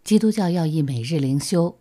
基督教要义每日灵修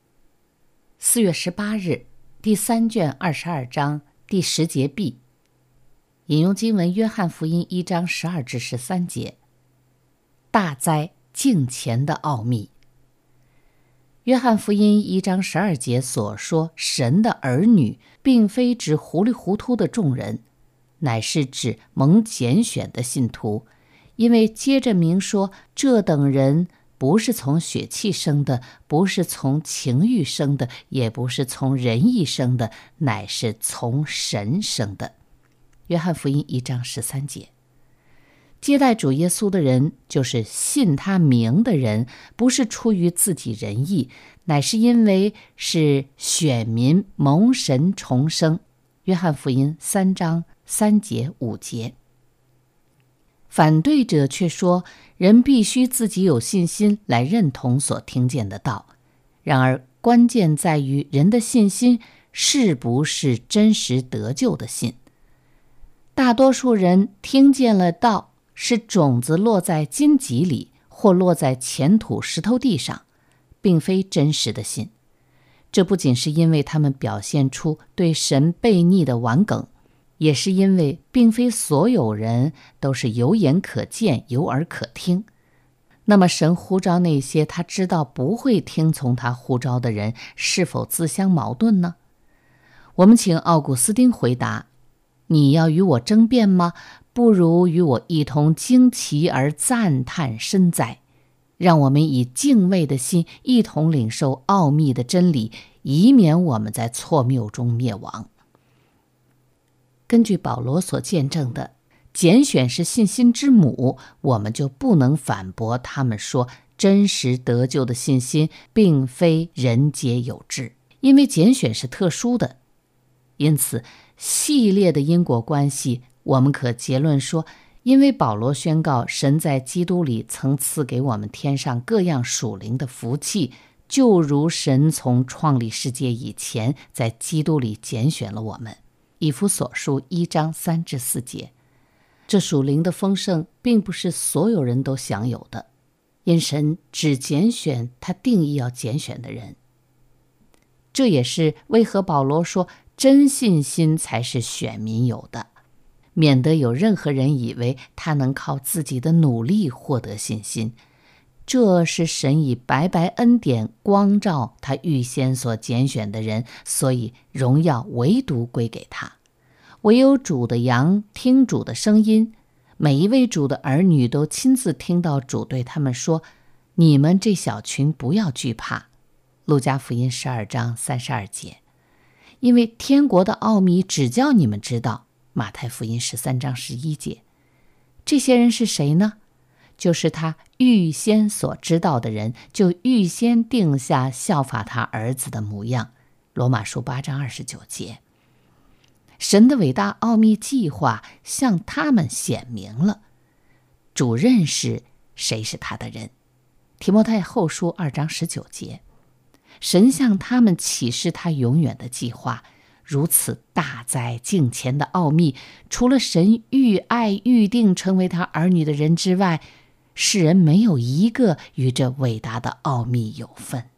，4月18日，第3卷22章第10节 B。引用经文约翰福音1章12至13节。大哉敬虔的奥秘。约翰福音1章12节所说神的儿女，并非指糊里糊涂的众人，乃是指蒙拣选的信徒，因为接着明说，这等人不是从血气生的，不是从情欲生的，也不是从人意生的，乃是从神生的。约翰福音1章13节。接待主耶稣的人，就是信他名的人，不是出于自己仁义，乃是因为是选民蒙神重生。约翰福音3章3节5节。反对者却说，人必须自己有信心来认同所听见的道。然而关键在于人的信心是不是真实得救的信。大多数人听见了道，是种子落在荆棘里，或落在浅土石头地上，并非真实的信。这不仅是因为他们表现出对神悖逆的顽梗，也是因为并非所有人都是有眼可见、有耳可听。那么神呼召那些他知道不会听从他呼召的人，是否自相矛盾呢？我们请奥古斯丁回答：你要与我争辩吗？不如与我一同惊奇而赞叹深哉。让我们以敬畏的心一同领受奥秘的真理，以免我们在错谬中灭亡。根据保罗所见证的，拣选是信心之母，我们就不能反驳他们说真实得救的信心并非人皆有之，因为拣选是特殊的。因此系列的因果关系，我们可结论说，因为保罗宣告神在基督里曾赐给我们天上各样属灵的福气，就如神从创立世界以前在基督里拣选了我们。以弗所书1章3至4节。这属灵的丰盛并不是所有人都享有的，因神只拣选他定义要拣选的人。这也是为何保罗说真信心才是选民有的，免得有任何人以为他能靠自己的努力获得信心。这是神以白白恩典光照他预先所拣选的人，所以荣耀唯独归给他。唯有主的羊听主的声音，每一位主的儿女都亲自听到主对他们说：你们这小群不要惧怕。路加福音12章32节。因为天国的奥秘只叫你们知道。马太福音13章11节。这些人是谁呢？就是他预先所知道的人，就预先定下效法他儿子的模样。罗马书8章29节。神的伟大奥秘计划向他们显明了，主认识谁是他的人。提摩太后书2章19节。神向他们启示他永远的计划，如此大哉敬虔的奥秘，除了神预爱预定成为他儿女的人之外，世人没有一个与这伟大的奥秘有份。